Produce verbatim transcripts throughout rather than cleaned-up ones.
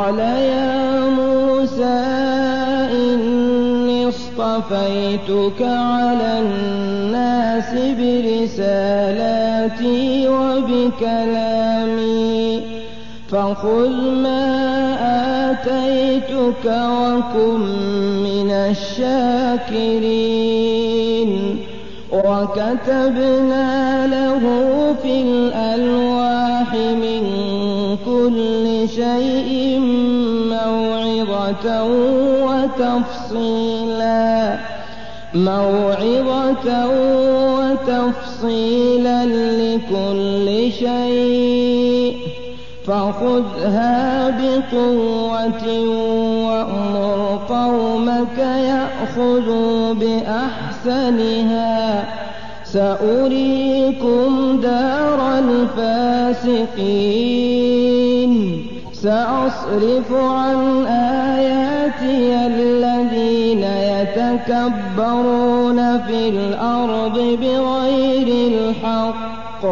قال يا موسى إني اصطفيتك على الناس برسالاتي وبكلامي فخذ ما آتيتك وكن من الشاكرين. وكتبنا له في الألواح من كل شيء موعظة وتفصيلا موعظة وتفصيلا لكل شيء فخذها بقوة وأمر قومك يأخذوا بأحسنها سأريكم دار الفاسقين. سأصرف عن آياتي الذين يتكبرون في الأرض بغير الحق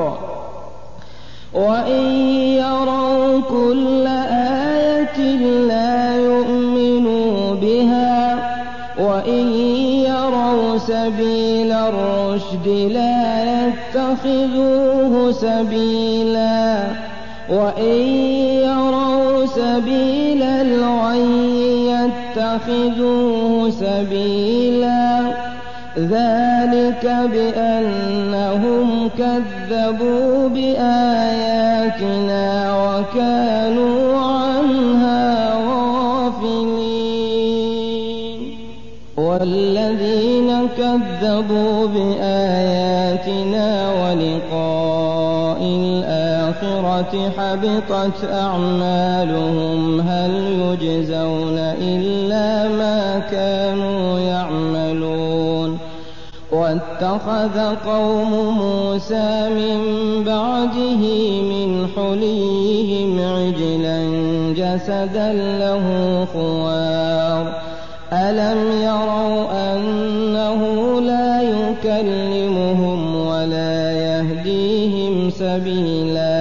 وإن يروا كل آية لا يؤمنوا بها وإن يروا سبيل الرشد لا يتخذوه سبيلا وإن يروا سبيل الغي يتخذوه سبيلا ذلك بأنهم كذبوا بآياتنا وكانوا عنها غافلين. والذين كذبوا بآياتنا ولقاء الآخرة حبطت أعمالهم هل يجزون إلا ما كانوا يعملون. واتخذ قوم موسى من بعده من حليهم عجلا جسدا له خوار ألم يروا أنه لا يكلمهم ولا يهديهم سبيلا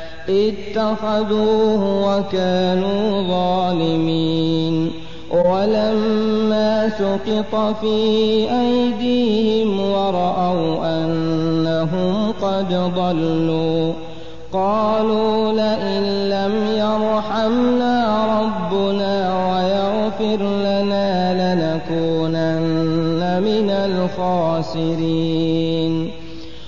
اتخذوه وكانوا ظالمين. ولما سقط في أيديهم ورأوا أنهم قد ضلوا قالوا لئن لم يرحمنا ربنا ويغفر لنا لنكونن من الخاسرين.